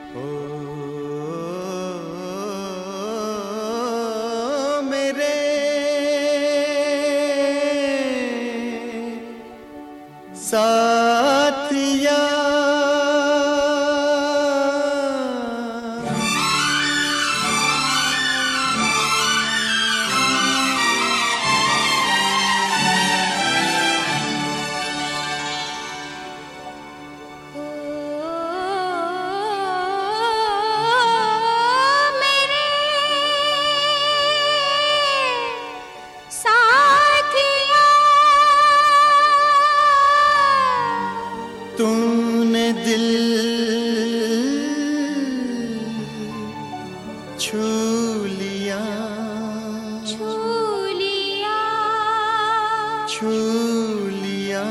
ओ मेरे साथिया, तूने दिल छू लिया, छू लिया, छू लिया।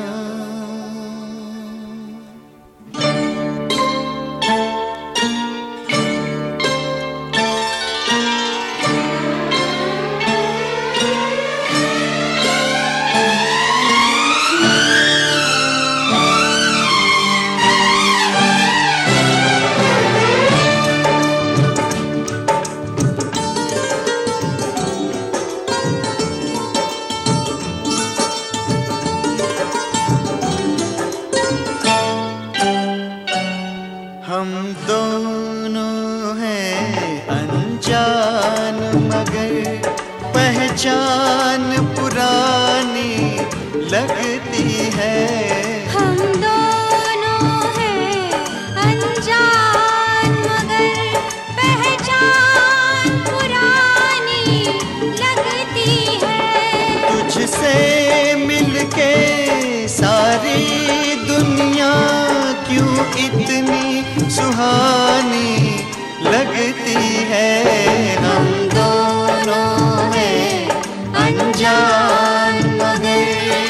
हम दोनों हैं अनजान मगर पहचान पुरानी लगती है। हम दोनों हैं अनजान मगर पहचान पुरानी लगती है। तुझसे मिलके सारी दुनिया क्यों इतनी सुहानी लगती है। हम दोनों हैं अनजान मगर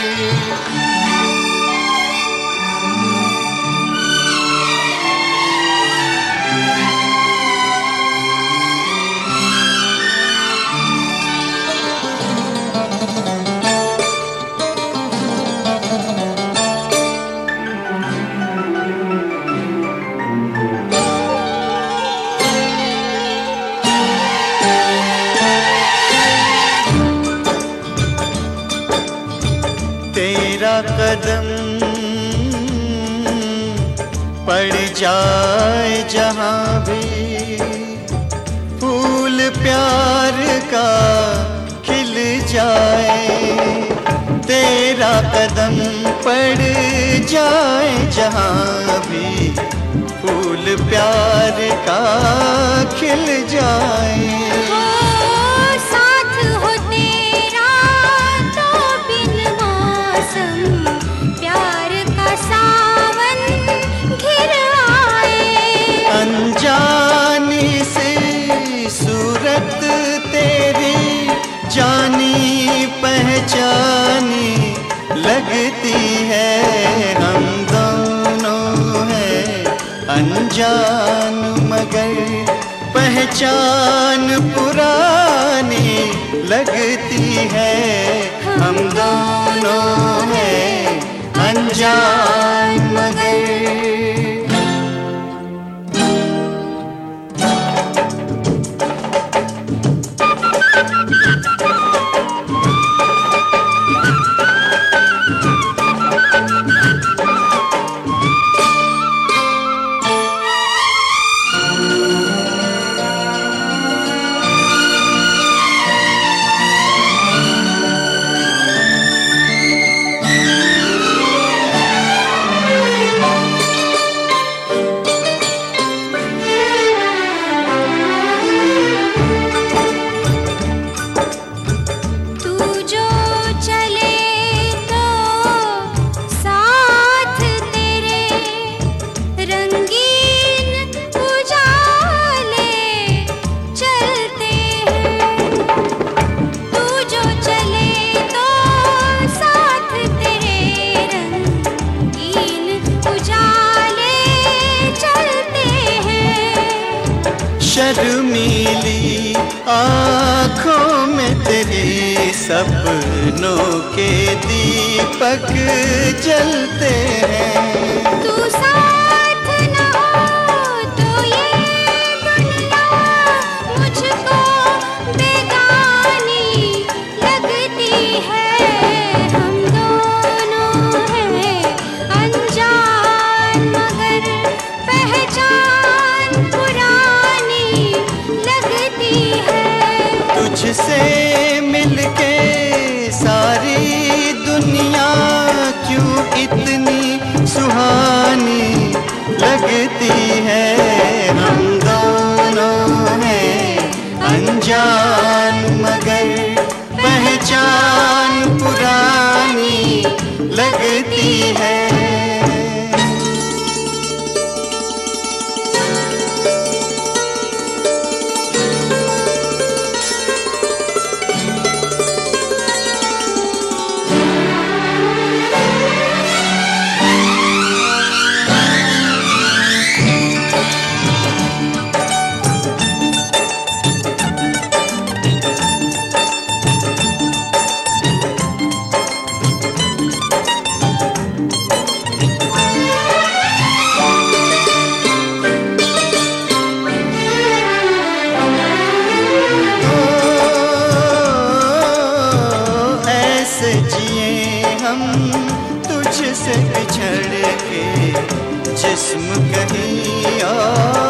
तेरा कदम पड़ जाए जहाँ भी, फूल प्यार का खिल जाए। तेरा कदम पड़ जाए जहाँ भी, फूल प्यार का खिल जाए। अनजानी सी सूरत तेरी जानी पहचानी लगती है। हम दोनों हैं अनजान मगर पहचान पुरानी लगती है। हम दोनों हैं अनजान मगर शर्मीली आँखों में तेरी सपनों के दीपक जलते हैं। तू साथ न हो तो ये पुरानी लगती है। हम दोनों हैं अनजान मगर पहचान पुरानी लगती है। जिए हम तुझसे बिछड़ के, जिस्म कहीं और